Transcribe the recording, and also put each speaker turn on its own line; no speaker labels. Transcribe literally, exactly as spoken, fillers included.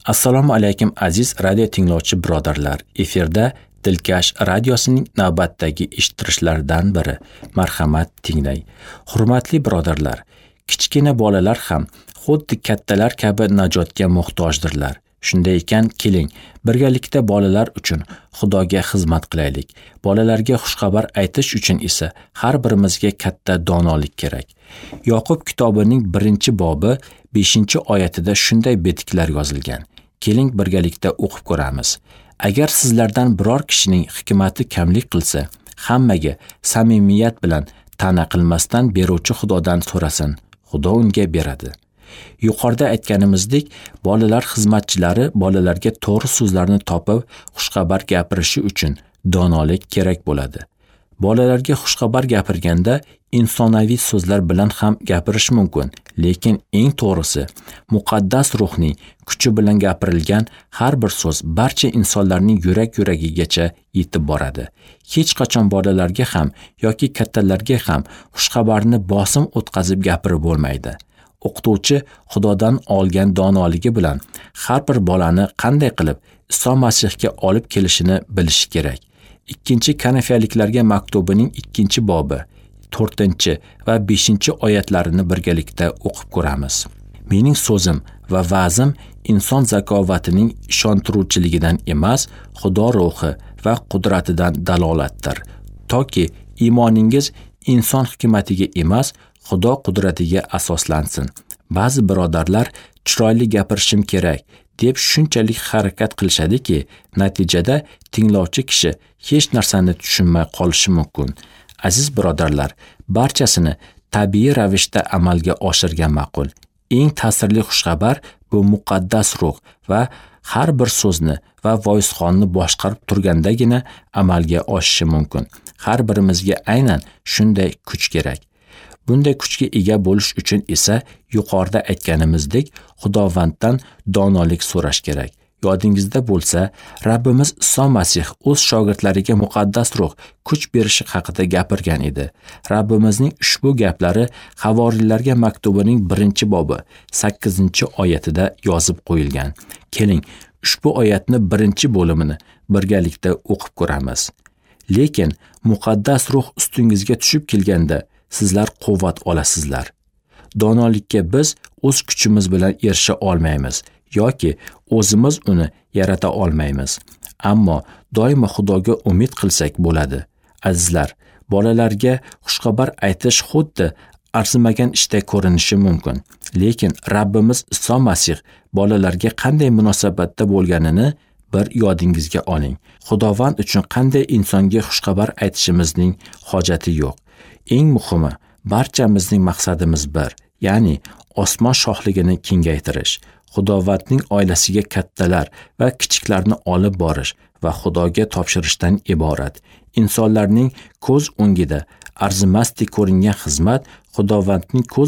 Assalomu alaykum aziz radio tinglovchi birodarlar. Efirda Dilkash radiosining navbatdagi eshittirishlaridan biri. Marhamat tinglang. Hurmatli birodarlar, kichkina bolalar ham xuddi kattalar kabi najotga muhtojdirlar. Shunday ekan, keling, birgalikda bolalar uchun Xudoga xizmat qilaylik. Bolalarga xushxabar aytish uchun esa har birimizga katta donolik kerak. Yoqub kitobining birinchi bobi beshinchi oyatida shunday betiklar yozilgan. Keling birgalikda o'qib ko'ramiz. Agar sizlardan biror kishining hikmati kamlik qilsa, hammaga samimiyat bilan ta'na qilmasdan beruvchi Xudodan so'rasin. Xudo unga beradi. Yuqorida aytganimizdek, bolalar xizmatchilari bolalarga to'g'ri so'zlarni topib, xushxabar gapirishi uchun donolik kerak bo'ladi. Bolalarga xushxabar gapirganda insonaviy so'zlar bilan ham gapirish mumkin, lekin eng to'g'risi muqaddas ruhning kuchi bilan gapirilgan har bir so'z barcha insonlarning yurak-yuragigacha yetib boradi. Hech qachon bolalarga ham yoki kattalarga ham xushxabarni bosim o'tkazib gapirib bo'lmaydi. O'qituvchi Xudodan olgan donoligi bilan har bir bolani qanday qilib Iso Masihga olib kelishini bilishi kerak. Ikkinchi Kanafiyaliklarga maktubining ikkinchi bobi, to'rtinchi va beshinchi oyatlarini birgalikda o'qib ko'ramiz. Mening so'zim va va'zim inson zakovatining ishontiruvchiligidan emas, Xudo ruhi va qudratidan dalolatdir. Toki iymoningiz inson hikmatiga emas, Xudo qudratiga asoslansin. Ba'zi birodarlar chiroyli gapirishim kerak deb shunchalik harakat qilishadiki, natijada tinglovchi kishi hech narsani tushunmay qolishi mumkin. Aziz birodarlar, barchasini tabiiy ravishda amalga oshirgan ma'qul. Eng ta'sirli xushxabar bu muqaddas ruh va har bir so'zni va voizxonni boshqarib turgandagina amalga oshishi mumkin. Har birimizga aynan shunday kuch kerak. Bunday kuchga ega bo'lish uchun esa yuqorida aytganimizdek Xudovanddan donolik so'rash kerak. Yodingizda bo'lsa, Rabbimiz Iso Masih o'z shogirdlariga muqaddas ruh kuch berishi haqida gapirgan edi. Rabbimizning ushbu gaplari Havoriylarga maktubining birinchi bobi sakkizinchi oyatida yozib qo'yilgan. Keling, ushbu oyatni birinchi bo'limini birgalikda o'qib ko'ramiz. Lekin muqaddas ruh ustingizga tushib kelganda sizlar quvvat olasizlar. Donolikka biz o'z kuchimiz bilan erisha olmaymiz yoki o'zimiz uni yarata olmaymiz. Ammo doimo Xudoga umid qilsak bo'ladi. Azizlar, bolalarga xushxabar aytish xuddi arzimagan ishday ko'rinishi mumkin. Lekin Rabbimiz Iso Masih bolalarga qanday munosabatda bo'lganini bir yodingizga oling. Xudovand uchun qanday insonga xushxabar aytishimizning hojati yo'q. Eng muhimi, barchamizning maqsadimiz bir, ya'ni osmon shohligini kengaytirish, Xudovandning oilasiga kattalar va kichiklarni olib borish va Xudoga topshirishdan iborat. Insonlarning ko'z o'ngida arzimasdek ko'ringan xizmat Xudovandning ko'z